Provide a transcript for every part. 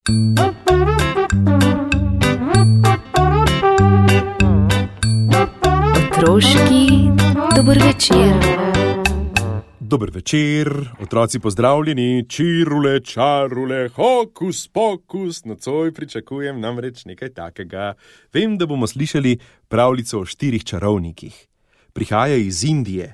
Otroški dober večer. Dober večer, otroci pozdravljeni, čirule, čarule, hokus pokus, nocoj pričakujem namreč nekaj takega. Vem, da bomo slišali pravljico o 4 čarovnikih. Prihaja iz Indije.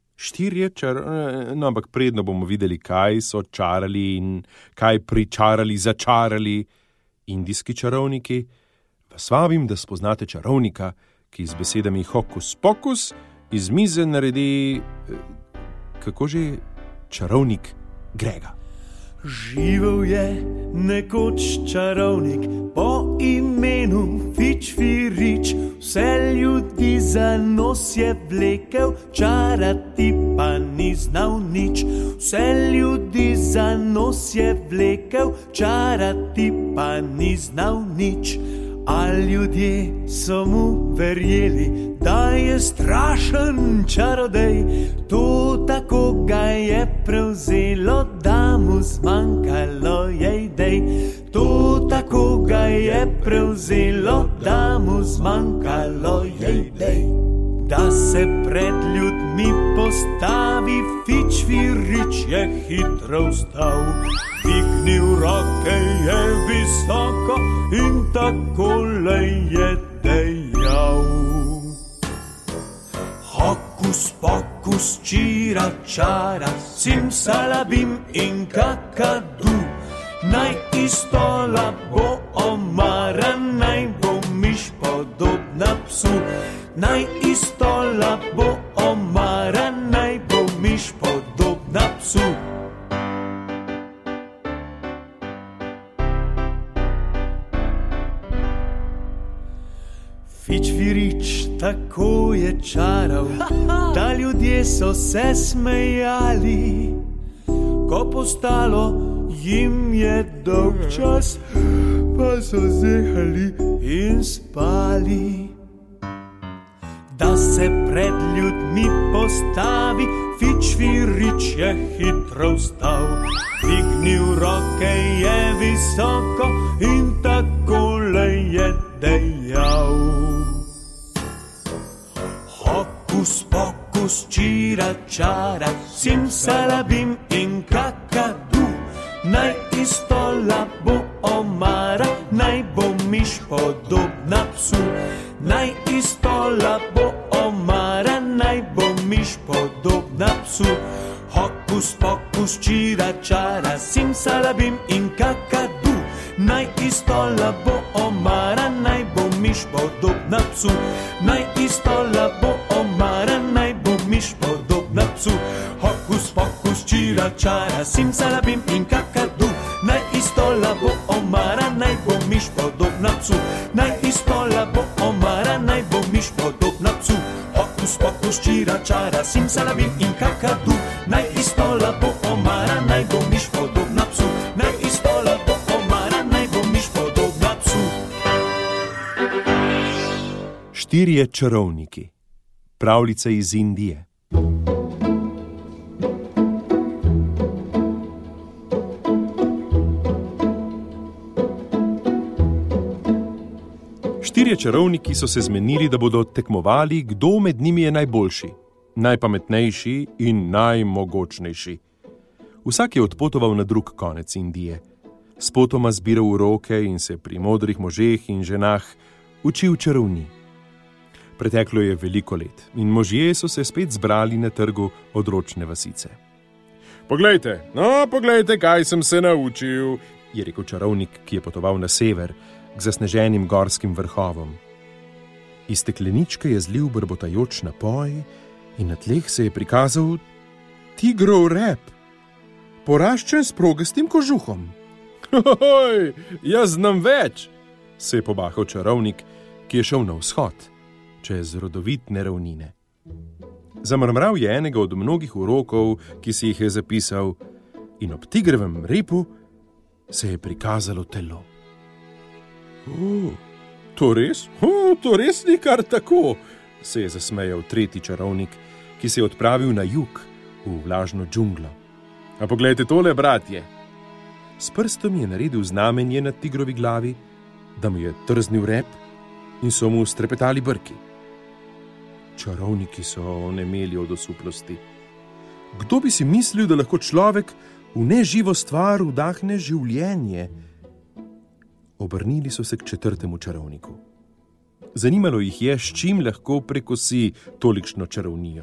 4 ampak predno bomo videli, kaj so čarali in kaj pričarali, začarali indijski čarovniki. Vas vabim, da spoznate čarovnika, ki z besedami hokus pokus iz mize naredi, kako že, čarovnik Grega. Živel je nekoč čarovnik po imenu Fičfirič, vse ljudi za nos je vlekel, čarati pa ni znal nič. Vse ljudi za nos je vlekel, čarati pa ni znal nič. A ljudje so mu verjeli, da je strašen čarodej. To tako ga je prevzelo, da mu zmanjkalo je idej. To tako ga je prevzelo, da mu zmanjkalo je idej. Da se pred ljudmi postavi, Fičfirič je hitro vstal. Dvignil roke je visoko in takole je dejal: hokus pokus, čira čara, simsalabim in kakadu. Naj iz stola bo omara, naj bo miš podobna psu. Naj iz stola bo omara, naj bo miš podobna psu. Fičfirič tako je čaral, da ljudje so se smejali. Ko postalo jim je dolgčas, pa so zehali in spali. Da se pred ljudmi postavi, Fičfirič je hitro vstal. Dvignil roke je visoko in takole je dejal: hokus pokus, čira čara, simsalabim in kakadu. Naj iz stola bo omara, naj bo miš podobna psu. Naj iz stola bo omara, naj bo miš podobna psu. Hokus pokus, čira čara, simsalabim in kakadu. Naj iz stola bo omara, naj bo miš podobna psu. Naj iz stola bo omara, naj bo miš podobna psu. Hokus pokus, čira čara, simsalabim in kakadu. Naj iz stola bo omara, naj bo miš podobna psu. Naj iz stola bo omara, naj bo miš podobna psu. Hokus pokus, čira čara, simsalabim in kakadu. Naj iz stola bo omara, naj bo miš podobna psu. Naj iz stola bo omara, naj bo miš podobna psu. 4 čarovniki. Pravljica iz Indije. Štirje čarovniki so se zmenili, da bodo tekmovali, kdo med njimi je najboljši, najpametnejši in najmogočnejši. Vsak je odpotoval na drug konec Indije. Spotoma zbiral uroke in se pri modrih možeh in ženah učil čarovnij. Preteklo je veliko let in možje so se spet zbrali na trgu odročne vasice. Poglejte, kaj sem se naučil, je rekel čarovnik, ki je potoval na sever, k zasneženim gorskim vrhovom. Iz stekleničke je zlil brbotajoč napoj in na tleh se je prikazal tigrov rep, poraščen s progastim kožuhom. Jaz znam več, se je pobahal čarovnik, ki je šel na vzhod, čez rodovitne ravnine. Zamrmral je enega od mnogih urokov, ki si jih je zapisal, in ob tigrovem repu se je prikazalo telo. To res ni kar tako, se je zasmejal tretji čarovnik, ki se je odpravil na jug, v vlažno džunglo. A poglejte tole, bratje. S prstom je naredil znamenje na tigrovi glavi, da mu je trznil rep in so mu strepetali brki. Čarovniki so onemeli od osuplosti. Kdo bi si mislil, da lahko človek v neživo stvar vdahne življenje? Obrnili so se k 4. čarovniku. Zanimalo jih je, s čim lahko prekosi tolikšno čarovnijo.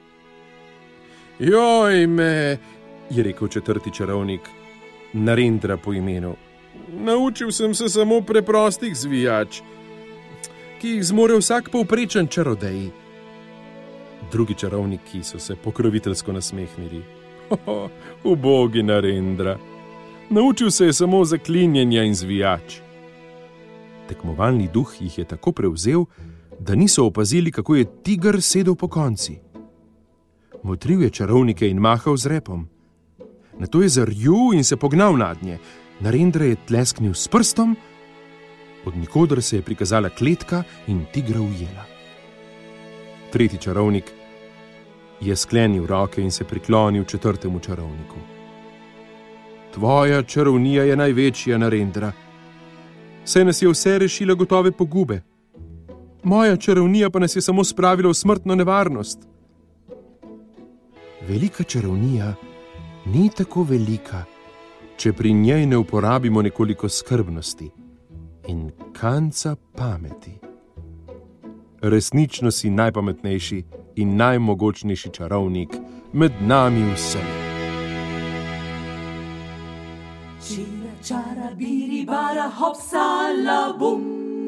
Joj me, je rekel 4. čarovnik, Narendra po imenu. Naučil sem se samo preprostih zvijač, ki jih zmore vsak povprečen čarodej. Drugi čarovniki so se pokroviteljsko nasmehnili. Ubogi Narendra. Naučil se je samo zaklinjanja in zvijač. Tekmovalni duh jih je tako prevzel, da niso opazili, kako je tiger sedel po konci. Motril je čarovnike in mahal z repom. Nato je zarjul in se pognal nadnje. Narendra je tlesknil s prstom, od nikoder se je prikazala kletka in tigra ujela. 3. čarovnik je sklenil roke in se priklonil 4. čarovniku. Tvoja čarovnija je največja, Narendra. Saj nas je vse rešila gotove pogube. Moja čarovnija pa nas je samo spravila v smrtno nevarnost. Velika čarovnija ni tako velika, če pri njej ne uporabimo nekoliko skrbnosti in kanca pameti. Resnično si najpametnejši in najmogočnejši čarovnik med nami vsemi. Čira, čara, biri, bara, hopsala, bum.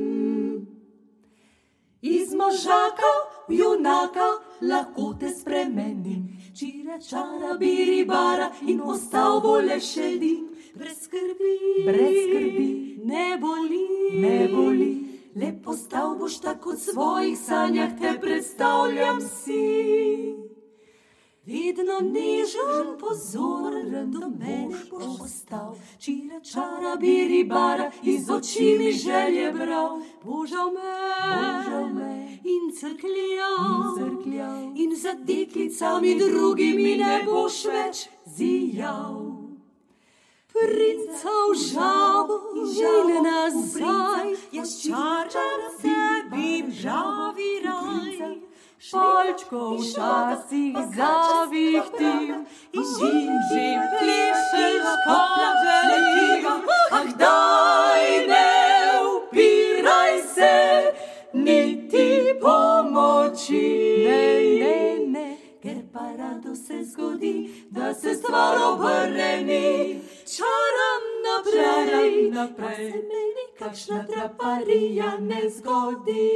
Iz možaka v junaka lahko te spremenim. Čira, čara, biri, bara in ostal bo le šedim. Brez skrbi, ne boli. Lep postal boš tako v svojih sanjah, te predstavljam si. Vedno nežen, pozoren, do mene boš ostal. Čira, čara, biri, bara, iz oči mi želje bral. Božal me in crkljal, in za deklicami drugimi ne boš več zijal. Princa v žabo in nazaj, jaz čaram sebi žavi raj. Palčko včasih zavihtim in že plešeš, kot želim. Ah, daj, ne upiraj se, niti pomoči. Ne, ker pa rado se zgodi, da se stvar obrne. Čaram naprej, pa se meni kakšna traparija ne zgodi.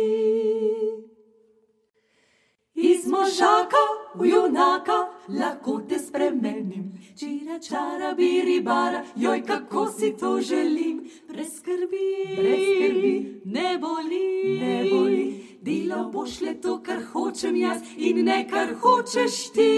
Iz možaka v junaka lahko te spremenim. Čira, čara, biri, bara, joj, kako si to želim. Brez skrbi, ne boli. Delal boš le to, kar hočem jaz in ne kar hočeš ti.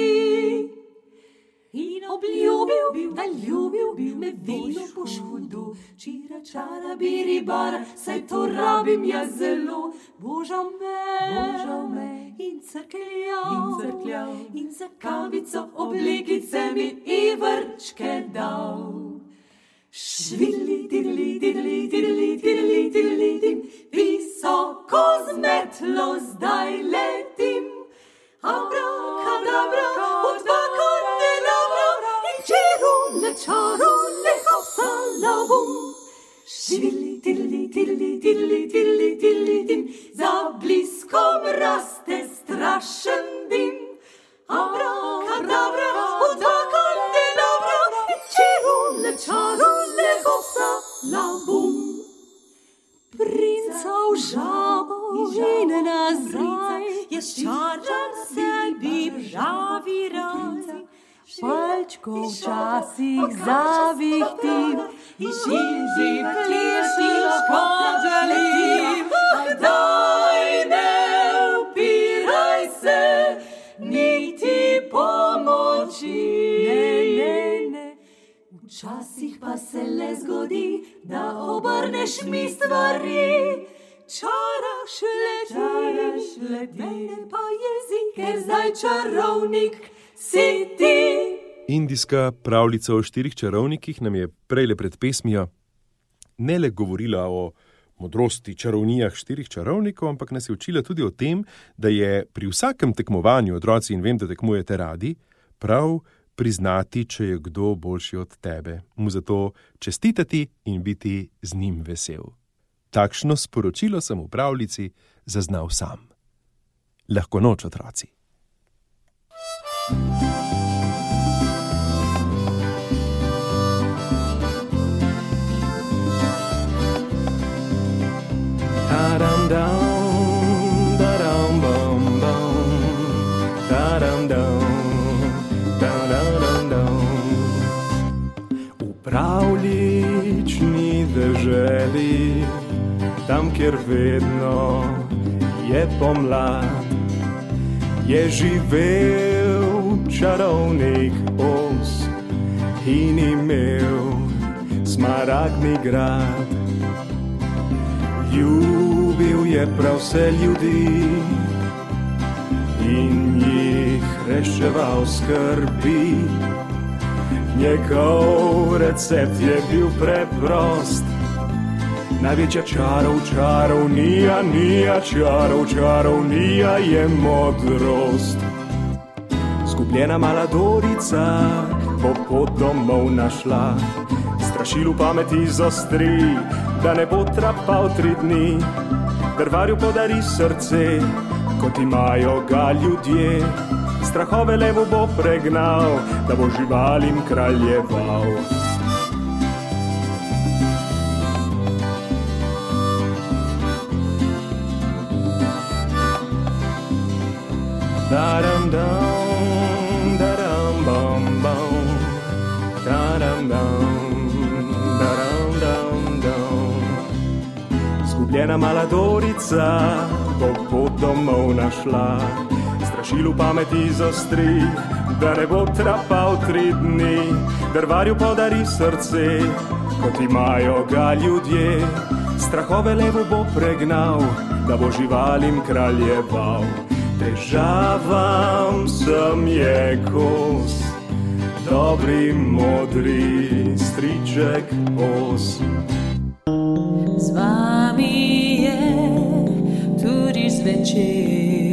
In obljubil, da ljubil me vedno boš hudo. Čira, čara, biri, bara, saj to rabim jaz zelo. Božal me in crkljal, in za kavico oblikice mi i vrčke dal. Švili, tidli, dim, visoko z metlo zdaj letim. Abrakadabra, od dva kandelabra, in čarule, hopsala, bum. Švili, tidli, dim, za bliskom raste strašen dim. Abrakadabra, od dva kandelabra, in čarule, hopsala, bum. Princa v žabo in nazaj, jaz čaram sebi žavi raj. Palčko včasih zavihtim in že plešeš, kot želim. Ah, daj, ne upiraj se, niti pomoči. Ne. Včasih pa se le zgodi, da obrneš mi stvari. Čaraš leti, mene pa jezi, ker zdaj čarovnik si ti. Indijska pravljica o 4 čarovnikih nam je prejle pred pesmijo ne le govorila o modrosti čarovnijah 4 čarovnikov, ampak nas je učila tudi o tem, da je pri vsakem tekmovanju, otroci, in vem, da tekmujete radi, prav priznati, če je kdo boljši od tebe, mu zato čestitati in biti z njim vesel. Takšno sporočilo sem v pravljici zaznal sam. Lahko noč, otroci. V pravljični deželi, tam, kjer vedno je pomlad, je živel čarovnik Oz in imel smaragdni grad. Ljubil je prav vse ljudi in jih reševal skrbi. Njegov recept je bil preprost, največja čarovnija je modrost. Zgubljena mala Dorica bo pot domov našla, strašilu pameti zostri, da ne bo trapal 3 dni. Drvarju podari srce, kot imajo ga ljudje, strahove levu bo pregnal, da bo živalim kraljeval. Da-dam-dam, da-dam-bam-bam, da-dam-dam, da-dam-dam-dam. Zgubljena mala Dorica bo pot domov našla, strašilu pameti zostri, da ne bo trapal 3 dni. Drvarju podari srce, kot imajo ga ljudje, strahove levu bo pregnal, da bo živalim kraljeval. Težavam sem je kos, dobri modri striček Oz. Z vami je tudi zvečer.